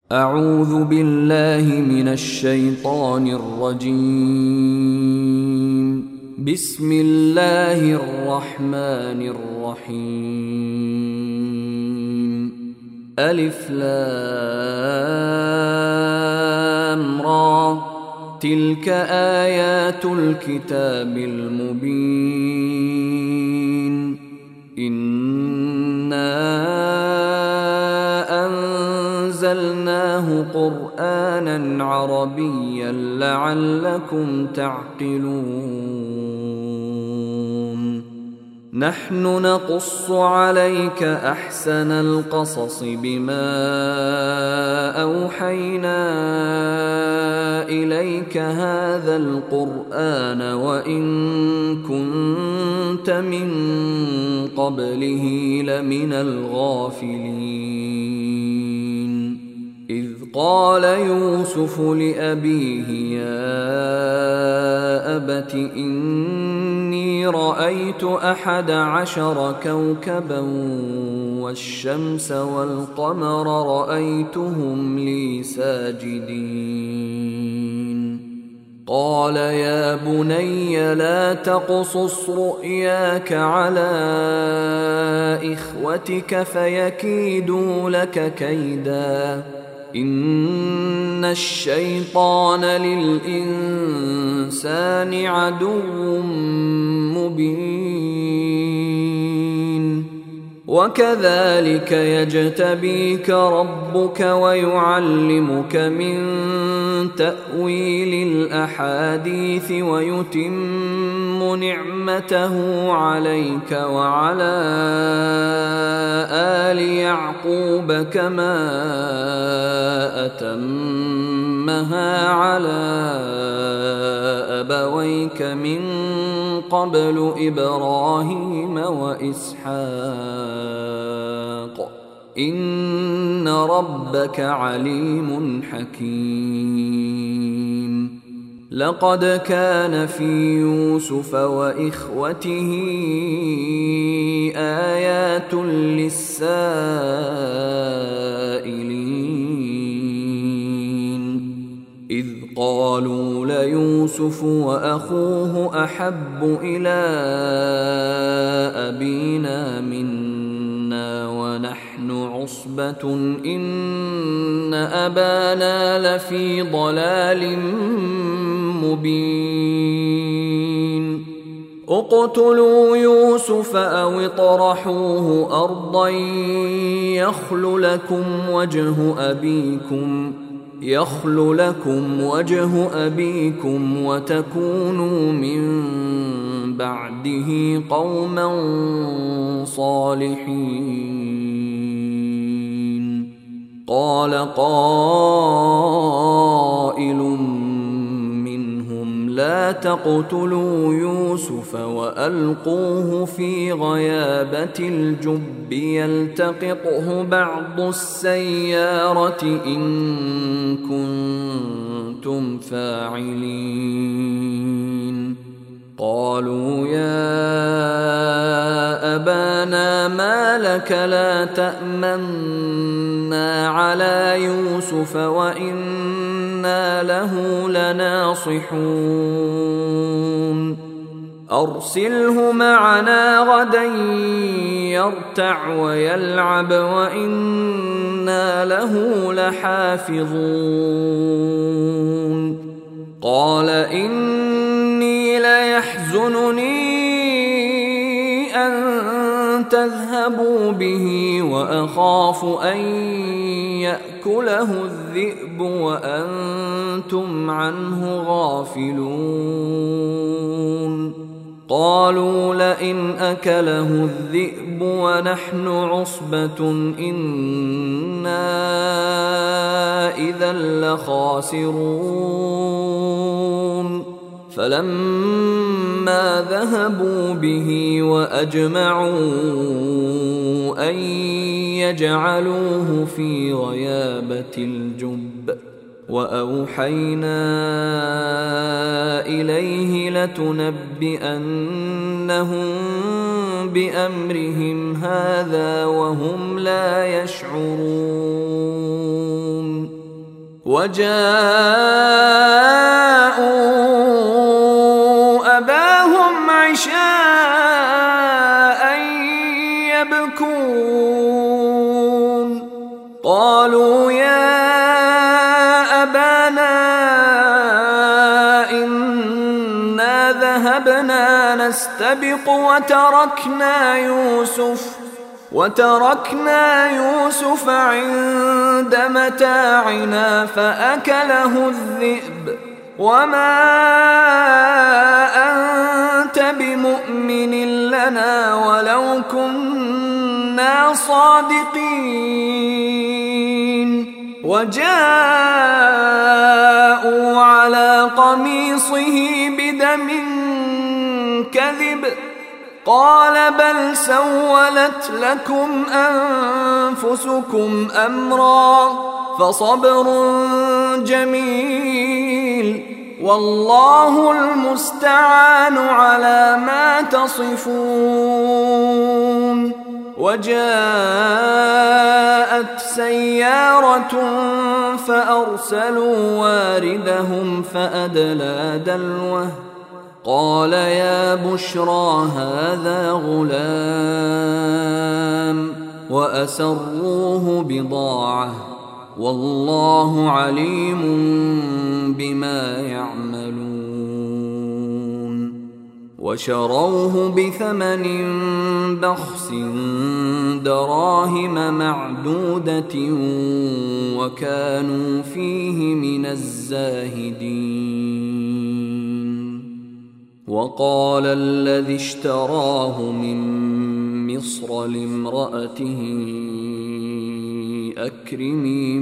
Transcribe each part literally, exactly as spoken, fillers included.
أعوذ بالله من الشيطان الرجيم. بسم الله الرحمن الرحيم. ألف لام را، تلك آيات الكتاب المبين. إنا أنزلناه قرآنا عربيا لعلكم تعقلون. نحن نقص عليك أحسن القصص بما أوحينا إليك هذا القرآن وإن كنت من قبله لمن الغافلين. إذ قال يوسف لأبيه يا أبت إني رأيت أحد عشر كوكبا والشمس والقمر رأيتهم لي ساجدين. قال يا بني لا تقصص رؤياك على إخوتك فيكيدوا لك كيدا، إن الشيطان للإنسان عدو مبين. وكذلك يجتبيك ربك ويعلمك من تأويل الأحاديث ويتم نعمته عليك وعلى آل يعقوب كما أتمها على أبويك من قبل إبراهيم وإسحاق، إن ربك عليم حكيم. لقد كان في يوسف وإخوته آيات للسائلين، إذ قالوا ليوسف وأخوه أحب إلى أبينا منا ونحن عصبة إن أبانا لفي ضلال مبين. اقتلوا يوسف أو اطرحوه أرضا يخل لكم وجه أبيكم يخل لكم وجه أبيكم وتكونوا من بعده قوما صالحين. قال قائل منهم لا تقتلوا يوسف وألقوه في غيابة الجب يلتقطه بعض السيارة إن كنتم فاعلين. قالوا يا أبانا ما لك لا تأمنا على يوسف وإنا له لناصحون. أرسله معنا غدا يرتع ويلعب وإنا له لحافظون. قال إني ليحزنني أن تذهبوا به وأخاف أن يأكله الذئب وأنتم عنه غافلون. قالوا لئن أكله الذئب ونحن عصبة إنا إذا لخاسرون. فلما ذهبوا به وأجمعوا أن يجعلوه في غيابة الجب وأوحينا إليه لتنبئنهم بأمرهم هذا وهم لا يشعرون وجاءوا أباهم عشاء يبكون قالوا يا أبانا إنا ذهبنا نستبق وتركنا يوسف وتركنا يوسف عند متاعنا فأكله الذئب وما أنت بمؤمن لنا ولو كنا صادقين وجاءوا على قميصه بدم كذب قال بل سولت لكم أنفسكم أمرا فصبر جميل والله المستعان على ما تصفون. وجاءت سيارة فأرسلوا واردهم فأدلى دلوه قال يا بشرى هذا غلام وأسروه بضاعة والله عليم بما يعملون. وشروه بثمن بخس دراهم معدودة وكانوا فيه من الزاهدين. وقال الذي اشتراه من مصر لامرأته أكرمي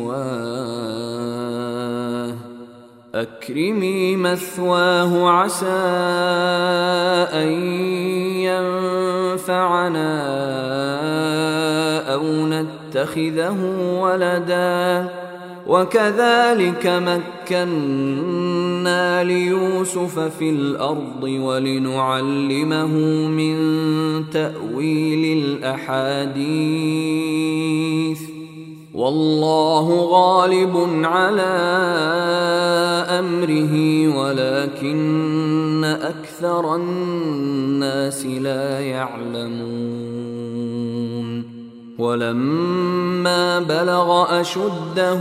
مثواه أكرمي مثواه عسى أن ينفعنا أو نتخذه ولدا وكذلك مكنا ليوسف في الأرض ولنعلمه من تأويل الأحاديث والله غالب على أمره ولكن أكثر الناس لا يعلمون. ولما بلغ أشده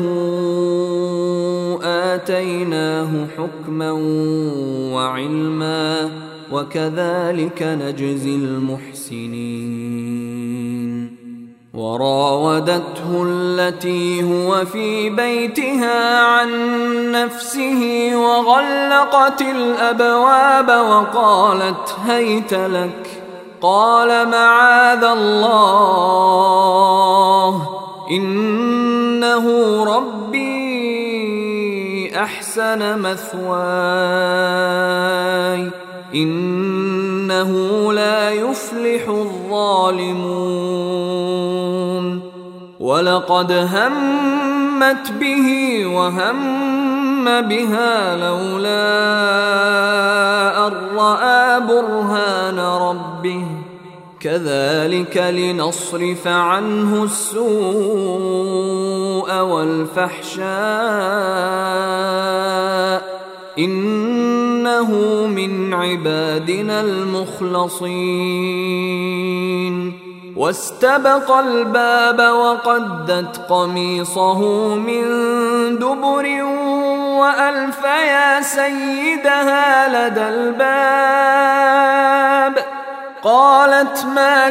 آتيناه حكما وعلما وكذلك نجزي المحسنين. وراودته التي هو في بيتها عن نفسه وغلقت الأبواب وقالت هيت لك قال معاذ الله إنه ربي أحسن مثواي إنه لا يفلح الظالمون. ولقد همت به وهم بها لولا أن رأى برهان ربه كذلك لنصرف عنه السوء والفحشاء إنه من عبادنا المخلصين. واستبق الباب وقدت قميصه من دبر وألف يا سيدها لدى الباب قالت ما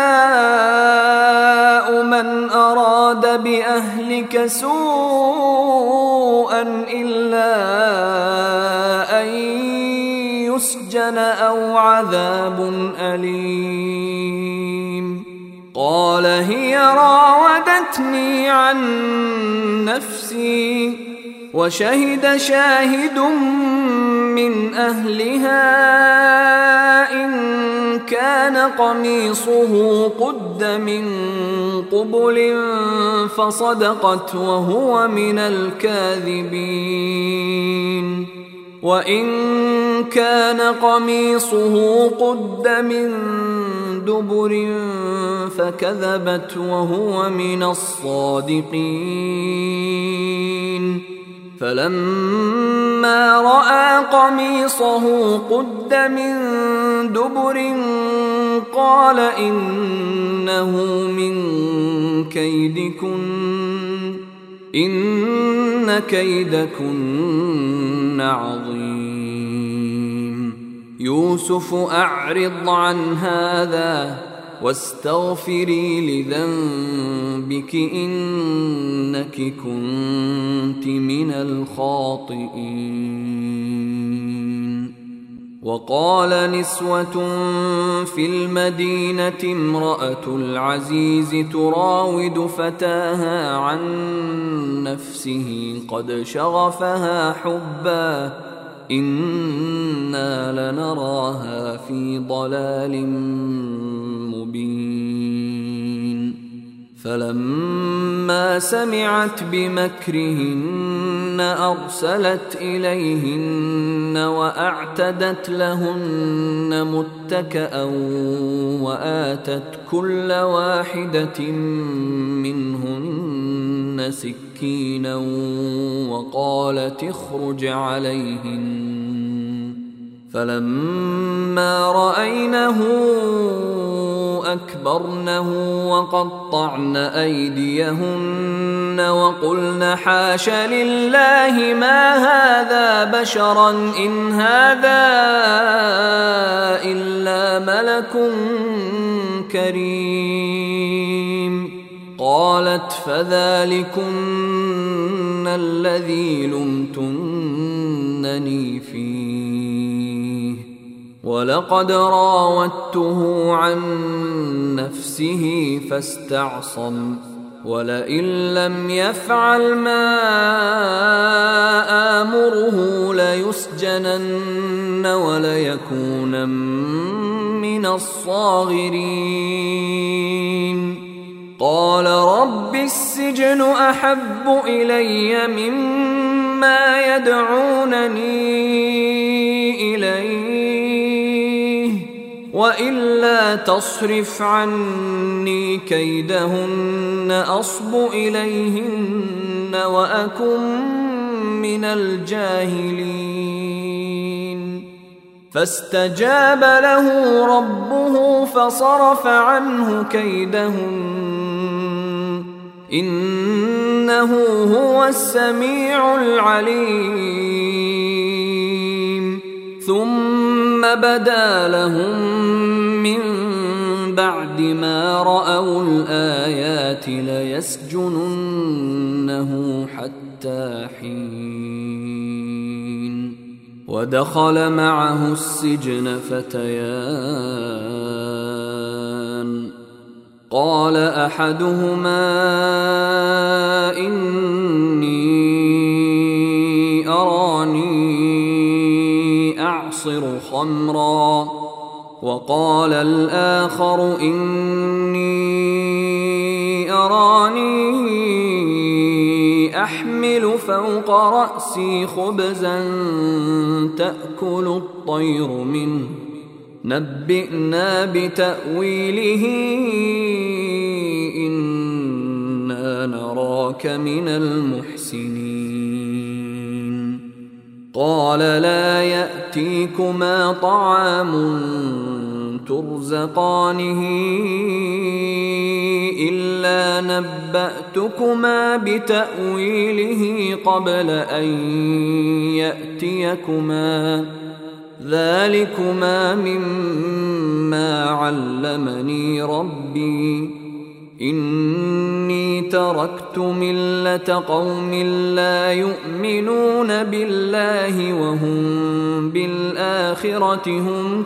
جزاء من أراد بأهلك سوءا إلا أن يسجن أو عذاب أليم. قال هي راودتني عن نفسي وشهد شاهد من أهلها إن كان قميصه قد من قبل فصدقت وهو من الكاذبين وإن كان قميصه قد من دبر فكذبت وهو من الصادقين فلما رأى قميصه قد من دبر قال إنه من كيدكن إن كيدكن عظيم يوسف أعرض عن هذا واستغفري لذنبك إنك كنت من الخاطئين. وقال نسوة في المدينة امرأة العزيز تراود فتاها عن نفسه قد شغفها حبا إنا لنراها في ضلال مبين. فلما سمعت بمكرهن أرسلت إليهن وأعتدت لهن متكأ وآتت كل واحدة منهن سكينا وقالت اخرج عليهن فلما رأينه أكبرنه وقطعن أيديهن وقلن حاش لله ما هذا بشرا إن هذا إلا ملك كريم. قالت فذلكن الذي لمتنني فيه ولقد راودته عن نفسه فاستعصم ولئن لم يفعل ما آمره ليسجنن وليكون من الصاغرين. قال رب السجن أحب إلي مما يدعونني إليه وإلا تصرف عني كيدهن أصب إليهن وأكن من الجاهلين. فاستجاب له ربه فصرف عنه كيدهن إنه هو السميع العليم. ثم بدا لهم من بعد ما رأوا الآيات ليسجننه حتى حين. ودخل معه السجن فتيان قال أحدهما إني أراني أعصر خمرا وقال الآخر إني أراني أحمل فوق رأسي خبزا تأكل الطير منه نبئنا بتأويله إنا نراك من المحسنين. قال لا يأتيكما طعام ترزقانه إلا نبأتكما بتأويله قبل أن يأتيكما ذلكما مما علمني ربي إني تركت ملة قوم لا يؤمنون بالله وهم بالآخرة هم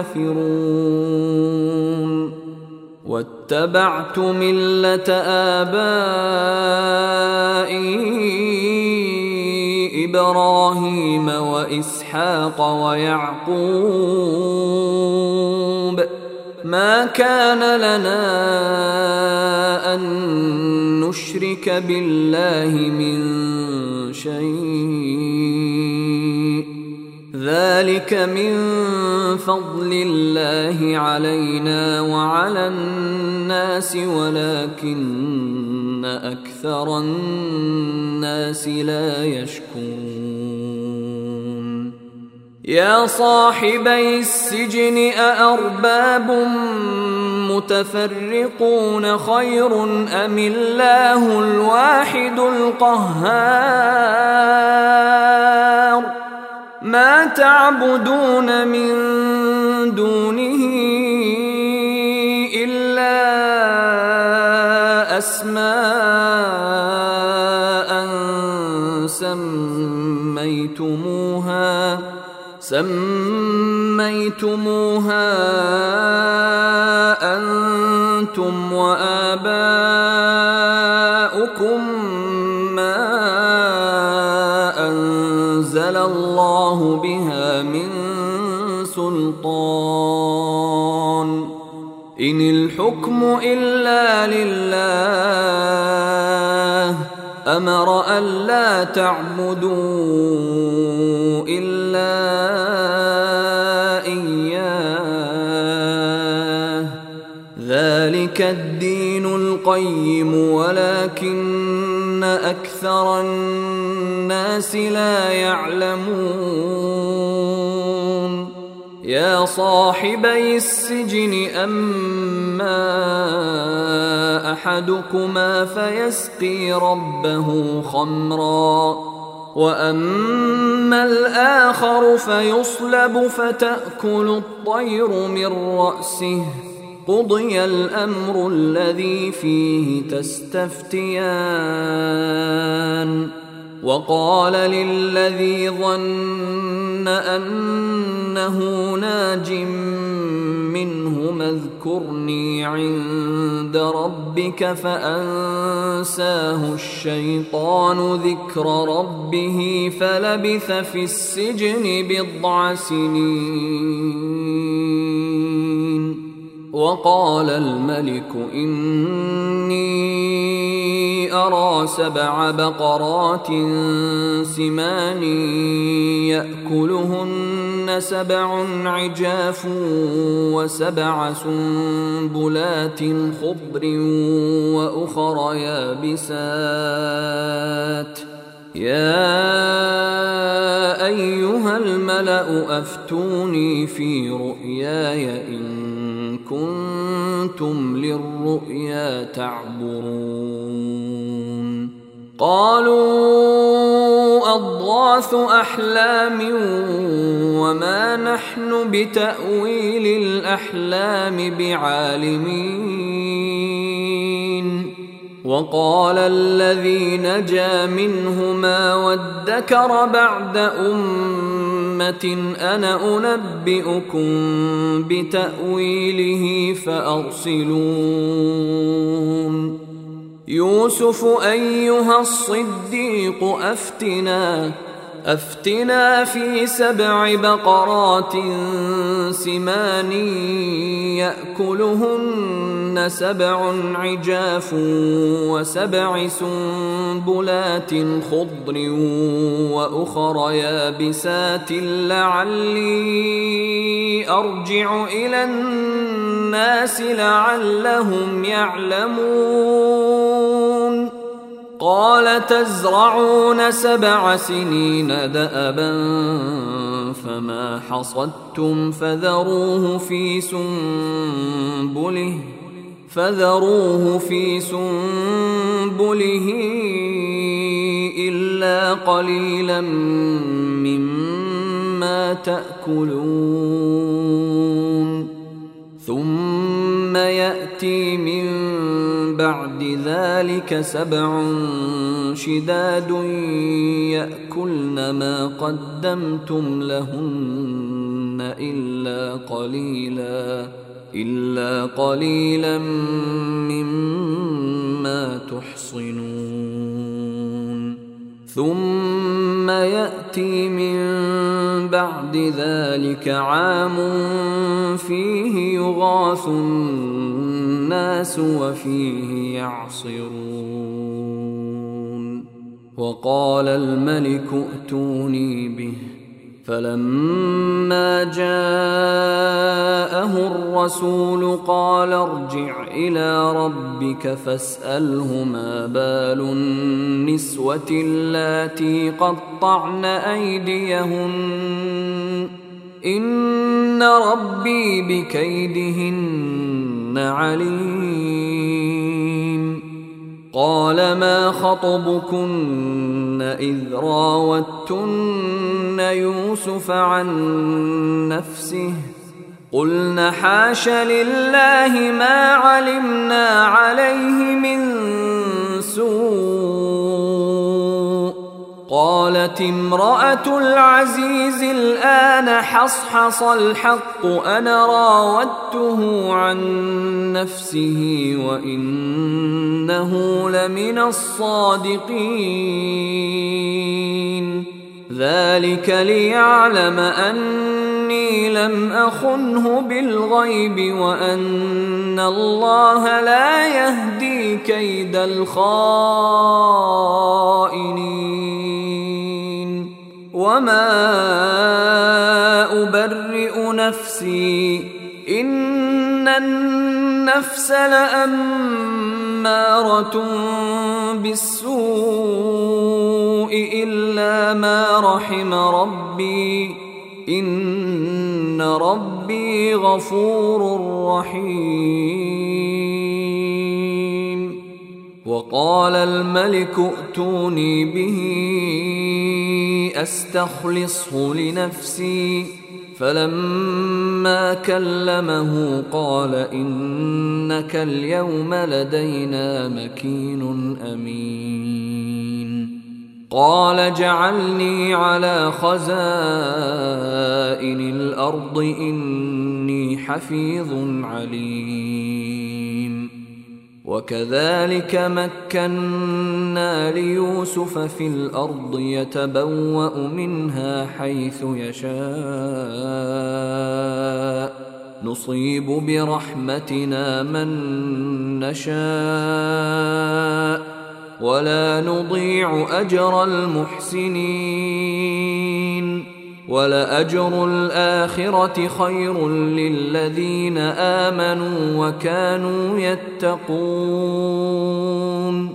كافرون واتبعت ملة آبائي إبراهيم وإسحاق ويعقوب ما كان لنا أن نشرك بالله من شيء ذلك من فضل الله علينا وعلى الناس ولكن أكثر الناس لا يشكرون يا صاحبي السجن أأرباب متفرقون خير أم الله الواحد القهار ما تعبدون من دونه إلا أسماء سميتموها سميتموها أنتم وآباؤكم ما أنزل الله بها من سلطان إن الحكم إلا لله أمر ألا تعبدوا إلا إياه ذلك الدين القيم ولكن أكثر الناس لا يعلمون يا صاحبي السجن أما أحدكما فيسقي ربه خمرا وأما الآخر فيصلب فتأكل الطير من رأسه قضي الأمر الذي فيه تستفتيان وقال للذي ظن أنه ناج منهما اذكرني عند ربك فأنساه الشيطان ذكر ربه فلبث في السجن بضع سنين وقال الملك إني أرى سبع بقرات سمان يأكلهن سبع عجاف وسبع سنبلات خضر وأخر يابسات يا أيها الملأ أفتوني في رؤياي إن كنتم للرؤيا تعبرون قالوا أضغاث أحلام وما نحن بتأويل الأحلام بعالمين وقال الذي نجا منهما وادكر بعد أمة أنا أنبئكم بتأويله فأرسلون يوسف أيها الصديق أفتنا أفتنا في سبع بقرات سمان يأكلهن سبع عجاف وسبع سنبلات خضر وأخر يابسات لعلي أرجع إلى الناس لعلهم يعلمون قال تزرعون سبع سنين دأبا فما حصدتم فذروه في سنبله فذروه في سنبله إلا قليلا مما تأكلون ثم يأتي من بعد ذلك سبع شداد يأكلن ما قدمتم لهن إلا قليلا إلا قليلا مما تحصنون ثم يأتي من بعد ذلك عام فيه يغاث الناس وفيه يعصرون وقال الملك ائتوني به فلما جاءه الرسول قال ارجع إلى ربك فاسأله ما بال النسوة اللاتي قطعن أيديهن إن ربي بكيدهن عليم. قال ما خطبكن إذ راوتن يوسف عن نفسه قلن حاش لله ما علمنا عليه من سوء. قالت امرأة العزيز الآن حصحص الحق أنا راودته عن نفسه وإنه لمن الصادقين. ذلك ليعلم أني لم أخنه بالغيب وأن الله لا يهدي كيد الخائنين. وما أبرئ نفسي إن النفس لأمارة بالسوء إلا ما رحم ربي إن ربي غفور رحيم. وقال الملك ائتوني به أستخلصه لنفسي فلما كلمه قال إنك اليوم لدينا مكين أمين. قال اجعلني على خزائن الأرض إني حفيظ عليم. وكذلك مكنا ليوسف في الأرض يتبوأ منها حيث يشاء نصيب برحمتنا من نشاء ولا نضيع أجر المحسنين. ولأجر الآخرة خير للذين آمنوا وكانوا يتقون.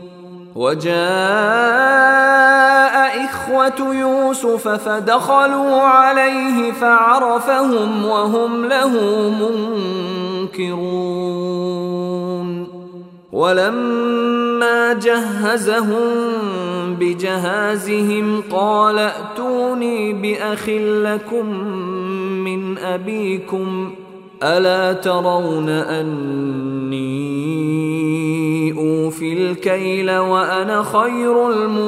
وجاء إخوة يوسف فدخلوا عليه فعرفهم وهم له منكرون. ولما جهزهم بجهازهم قال ائتوني بأخ لكم من أبيكم ألا ترون أني أوفي الكيل وأنا خير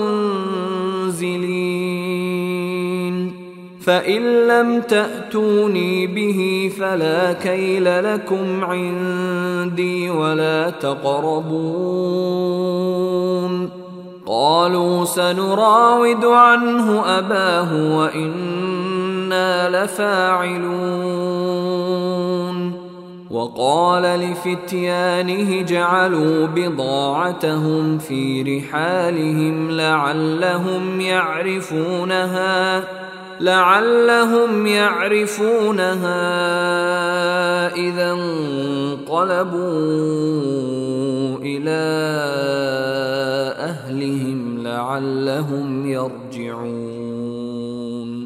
المنزلين. فإن لم تأتوني به فلا كيل لكم عندي ولا تقربون. قالوا سنراود عنه أباه وإنا لفاعلون. وقال لفتيانه جعلوا بضاعتهم في رحالهم لعلهم يعرفونها لعلهم يعرفونها إذا انقلبوا إلى أهلهم لعلهم يرجعون.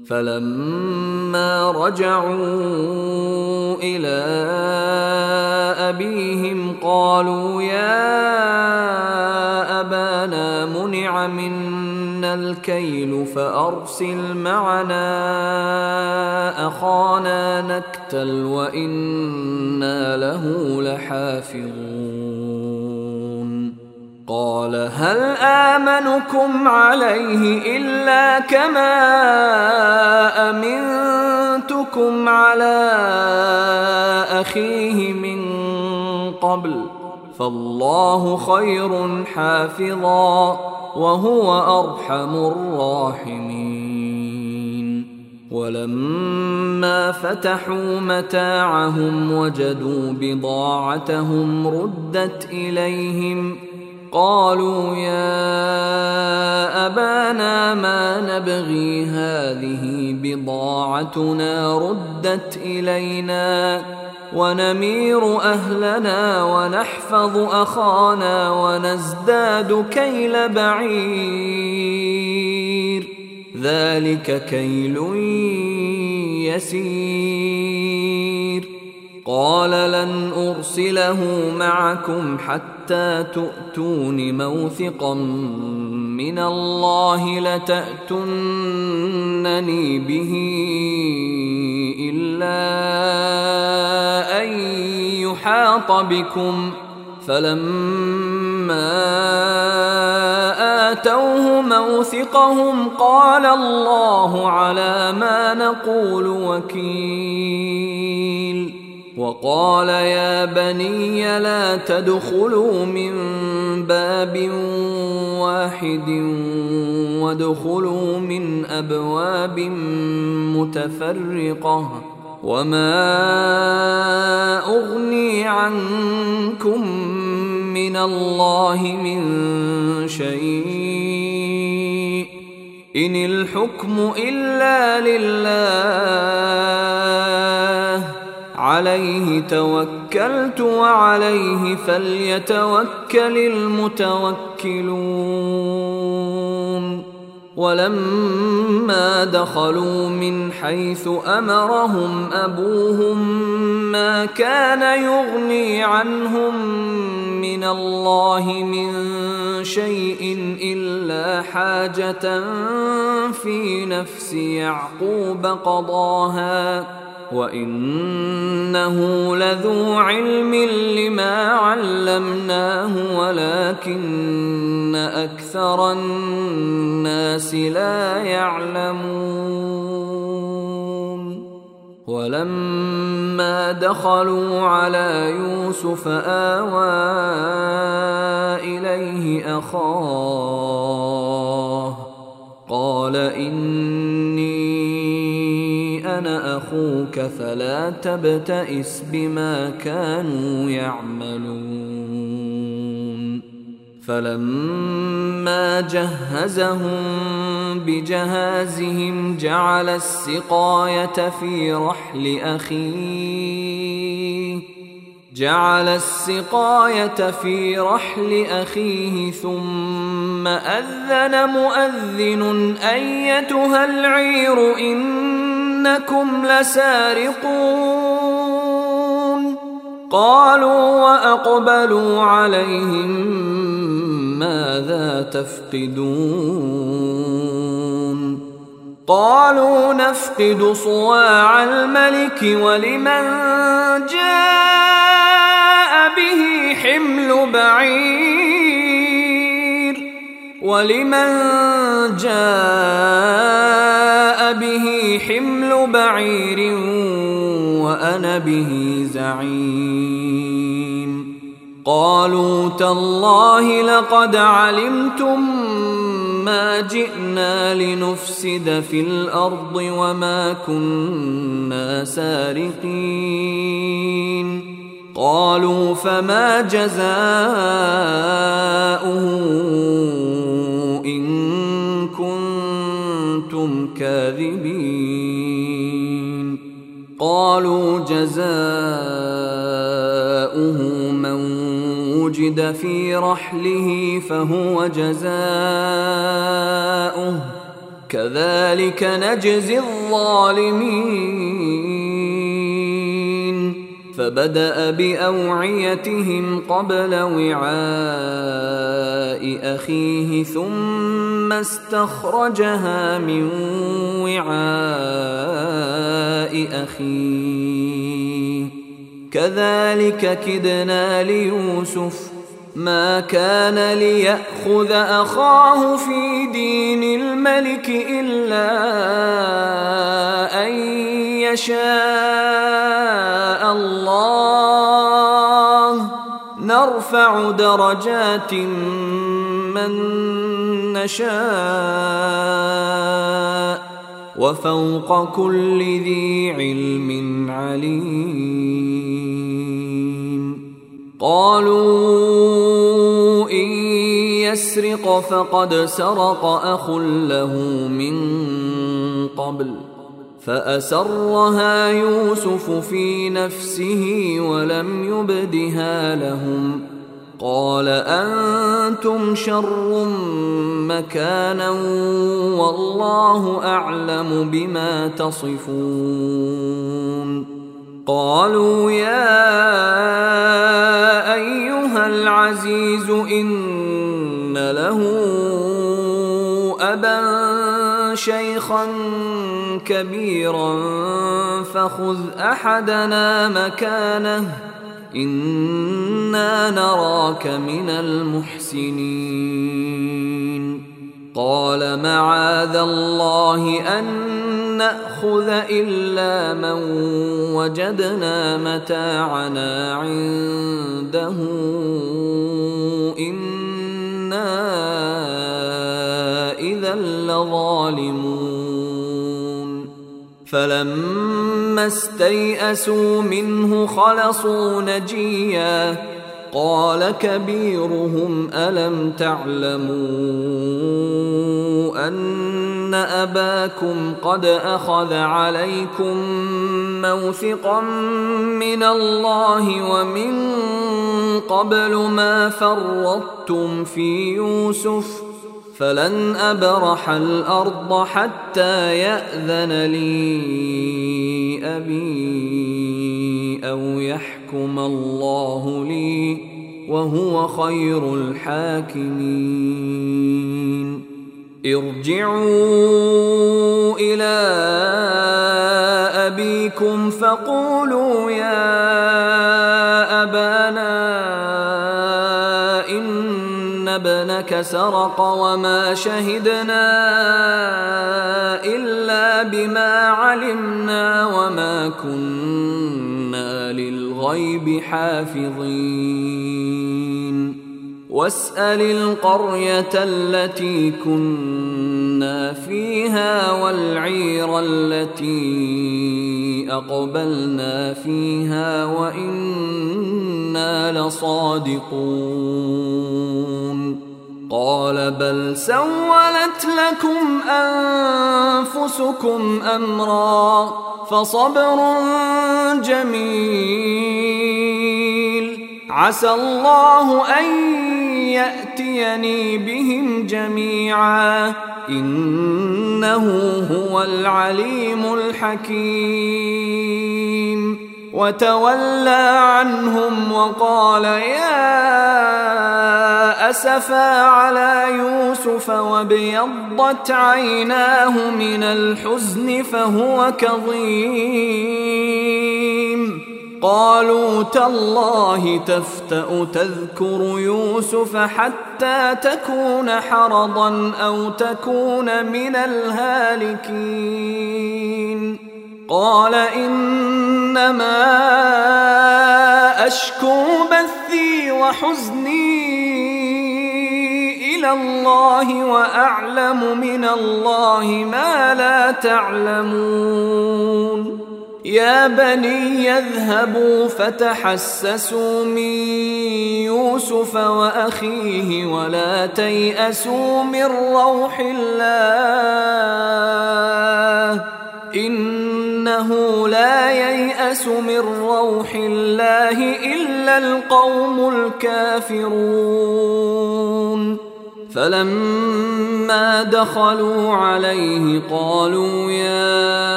فلما رجعوا إلى أبيهم قالوا يا أبانا منع منا الكيل فأرسل معنا أخانا نكتل وإنا له لحافظون. قال هل آمنكم عليه إلا كما أمنتكم على أخيه من قبل فالله خير حافظا وهو أرحم الراحمين. ولما فتحوا متاعهم وجدوا بضاعتهم ردت إليهم قالوا يا أبانا ما نبغي هذه بضاعتنا ردت إلينا ونمير أهلنا ونحفظ أخانا ونزداد كيل بعير ذلك كيل يسير قال لن أرسله معكم حتى تؤتون موثقا من الله لتأتونني به إلا أن يحاط بكم فلما آتوه موثقهم قال الله على ما نقول وكيل وقال يا بني لا تدخلوا من باب واحد وادخلوا من أبواب متفرقة وما أغني عنكم من الله من شيء إن الحكم إلا لله عليه توكلت وعليه فليتوكل المتوكلون ولما دخلوا من حيث أمرهم أبوهم ما كان يغني عنهم من الله من شيء إلا حاجة في نفس يعقوب قضاها وإنه لذو علم لما علمناه ولكن أكثر الناس لا يعلمون ولما دخلوا على يوسف آوى إليه أخاه قال إني أنا أخوك فلا تبتئس بما كانوا يعملون فلما جهزهم بجهازهم جعل السقاية في رحل أخيه جعل السقاية في رحل أخيه ثم أذن مؤذن أيتها العير إنكم لسارقون قالوا وأقبلوا عليهم ماذا تفقدون قالوا نفقد صواع الملك ولمن جاء به حمل بعير ولمن جاء به حمل بعير وأنا به زعيم قالوا تالله لقد علمتم ما جئنا لنفسد في الأرض وما كنا سارقين قالوا فما جزاؤه إن كنتم كاذبين قالوا جزاؤه من وجد في رحله فهو جزاؤه كذلك نجزي الظالمين فبدأ بأوعيتهم قبل وعاء أخيه ثم استخرجها من وعاء أخيه كذلك كدنا ليوسف ما كان ليأخذ أخاه في دين الملك إلا أن يشاء الله نرفع درجات من نشاء وفوق كل ذي علم عليم قالوا إن يسرق فقد سرق أخ له من قبل فأسرها يوسف في نفسه ولم يبدها لهم قال أنتم شر مكانا والله أعلم بما تصفون قالوا يا أيها العزيز إن له أبا شيخا كبيرا فخذ أحدنا مكانه إنا نراك من المحسنين قال معاذ الله أن نأخذ إلا من وجدنا متاعنا عنده إنا إذا لظالمون فلما استيئسوا منه خلصوا نجيا قال كبيرهم ألم تعلموا أن أباكم قد أخذ عليكم موثقا من الله ومن قبل ما فرطتم في يوسف فلن أبرح الأرض حتى يأذن لي أبي أو يحكم الله لي وهو خير الحاكمين ارجعوا إلى أبيكم فقولوا يا أبانا إن ابنك سرق وما شهدنا إلا بما علمنا وما كنا للغيب حافظين واسأل القرية التي كنا فيها والعير التي أقبلنا فيها وإنا لصادقون قال بل سولت لكم أنفسكم أمرا فصبر جميل عسى الله أن يأتيني بهم جميعا إنه هو العليم الحكيم وتولى عنهم وقال يا أسفا على يوسف وابيضت عيناه من الحزن فهو كظيم قالوا تالله تفتأ تذكر يوسف حتى تكون حرضا أو تكون من الهالكين قال إنما أشكو بثي وحزني إلى الله وأعلم من الله ما لا تعلمون يا بني يذهبوا فتحسسوا من يوسف وأخيه ولا تيأسوا من روح الله إنه لا ييأس من روح الله إلا القوم الكافرون فلما دخلوا عليه قالوا يا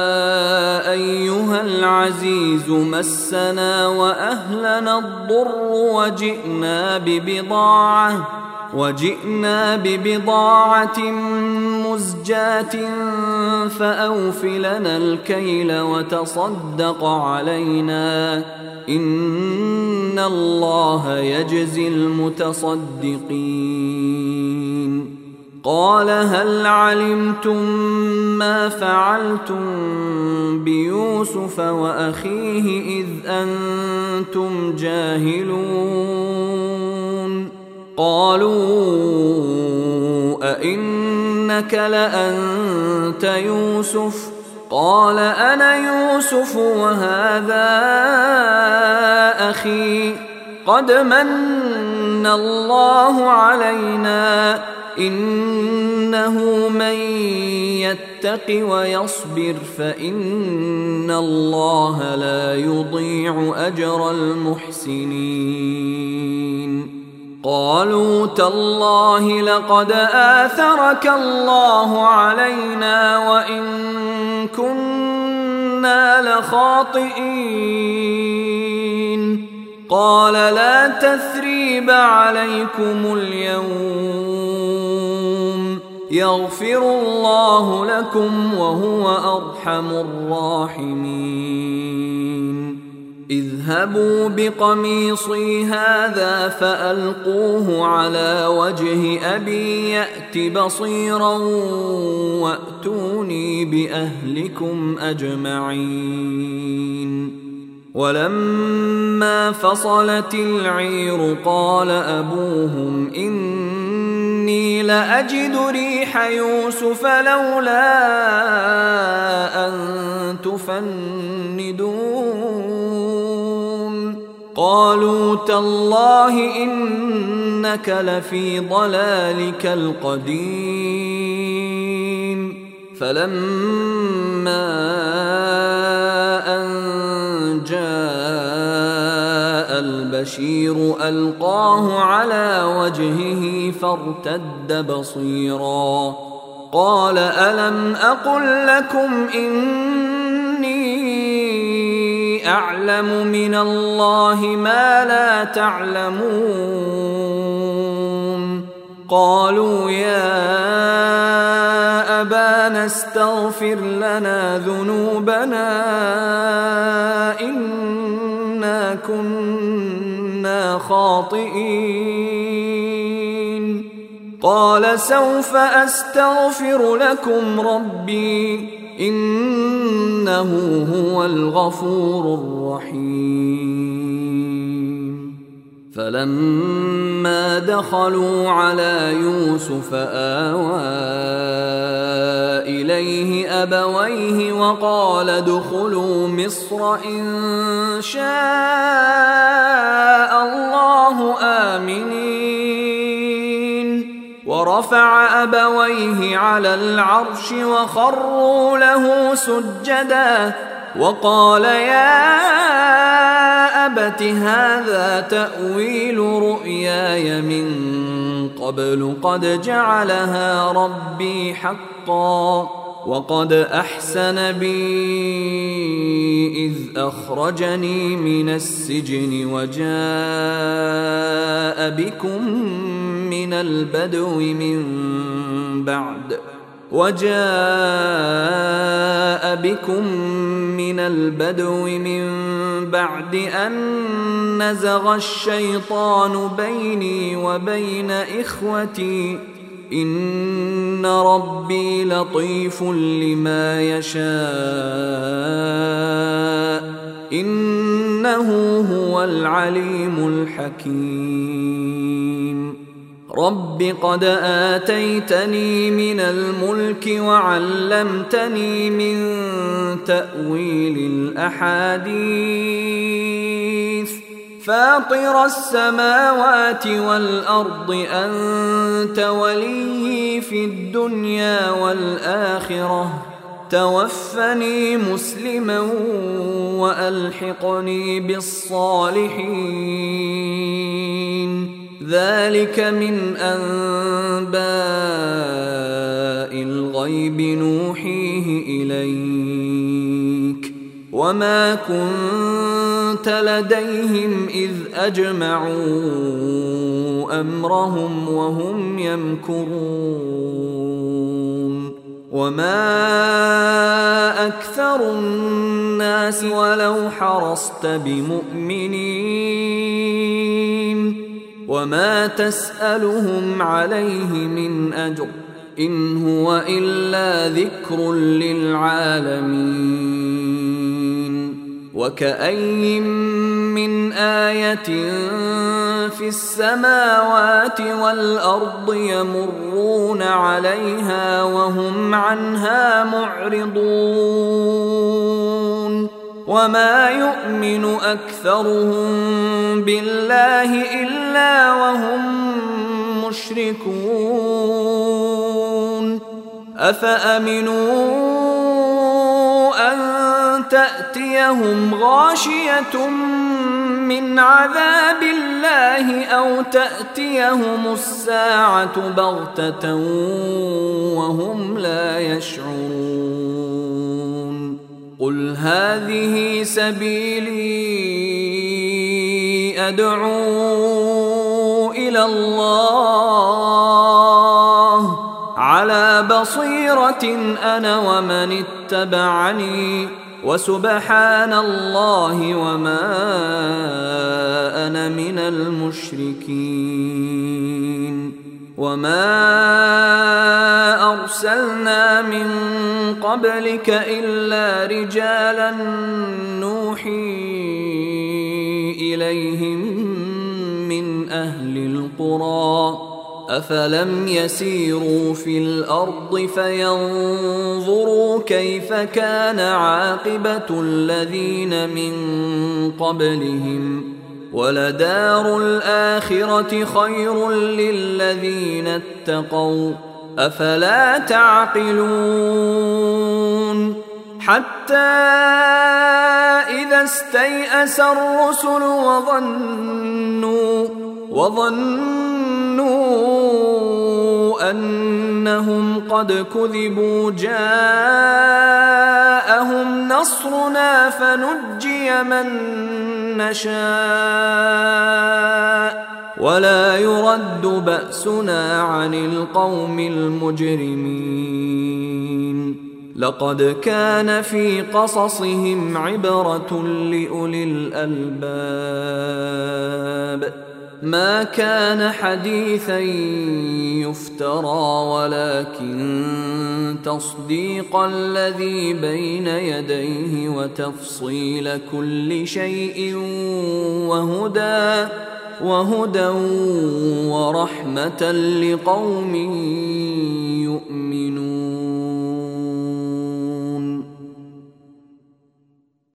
أيها العزيز مسنا وأهلنا الضر وجئنا ببضاعة وجئنا ببضاعة مزجاة فأوف لنا الكيل وتصدق علينا إن الله يجزي المتصدقين قال هل علمتم ما فعلتم بيوسف وأخيه إذ أنتم جاهلون قالوا أئنك لأنت يوسف قال أنا يوسف وهذا أخي قد من الله علينا إنه من يتق ويصبر فإن الله لا يضيع أجر المحسنين. قالوا تالله لقد آثرك الله علينا وإن كنا لخاطئين. قال لا تثريب عليكم اليوم يغفر الله لكم وهو أرحم الراحمين. اذهبوا بقميصي هذا فألقوه على وجه أبي يأت بصيرا وأتوني بأهلكم أجمعين. ولما فصلت العير قال أبوهم إني لأجد ريح يوسف لولا أن تفندون. قالوا تالله إنك لفي ضلالك القديم. فلما أن جاء البشير ألقاه على وجهه فارتد بصيرا قال ألم أقل لكم إني أعلم من الله ما لا تعلمون. قالوا يا أبانا استغفر لنا ذنوبنا إنا كنا خاطئين. قال سوف أستغفر لكم ربي إنه هو الغفور الرحيم. فلما دخلوا على يوسف آوى إليه أبويه وقال ادخلوا مصر إن شاء الله آمنين. ورفع أبويه على العرش وخروا له سجدا وقال يا أبت هذا تأويل رؤياي من قبل قد جعلها ربي حقا وقد أحسن بي إذ أخرجني من السجن وجاء بكم من البدو من بعد وجاء بكم من البدو من بعد أن نزغ الشيطان بيني وبين إخوتي إن ربي لطيف لما يشاء إنه هو العليم الحكيم. رب قد آتيتني من الملك وعلمتني من تأويل الأحاديث فاطر السماوات والأرض أنت ولي في الدنيا والآخرة توفني مسلما وألحقني بالصالحين. ذلك من أنباء الغيب نوحيه إليك وما كنت لديهم إذ أجمعوا أمرهم وهم يمكرون. وما أكثر الناس ولو حرصت بمؤمنين وما تسألهم عليه من أجر إن هو إلا ذكر للعالمين. وكأي من آية في السماوات والأرض يمرون عليها وهم عنها معرضون وما يؤمن أكثرهم بالله إلا وهم مشركون. المشركون أفأمنوا أن تأتيهم غاشية من عذاب الله أو تأتيهم الساعة بغتة وهم لا يشعرون قل هذه سبيلي أدعو إلى الله على بصيرة أنا ومن اتبعني وسبحان الله وما أنا من المشركين وما أرسلنا من قبلك إلا رجالا نوحي إليهم من أهل القرى أفلم يسيروا في الأرض فينظروا كيف كان عاقبة الذين من قبلهم ولدار الآخرة خير للذين اتقوا أفلا تعقلون حتى إذا استيأس الرسل وظنوا وظنوا أنهم قد كذبوا جاءهم نصرنا فنجي من نشاء ولا يرد بأسنا عن القوم المجرمين لقد كان في قصصهم عبرة لأولي الألباب ما كان حديثا يفترى ولكن تصديق الذي بين يديه وتفصيل كل شيء وهدى وهدى ورحمة لقوم يؤمنون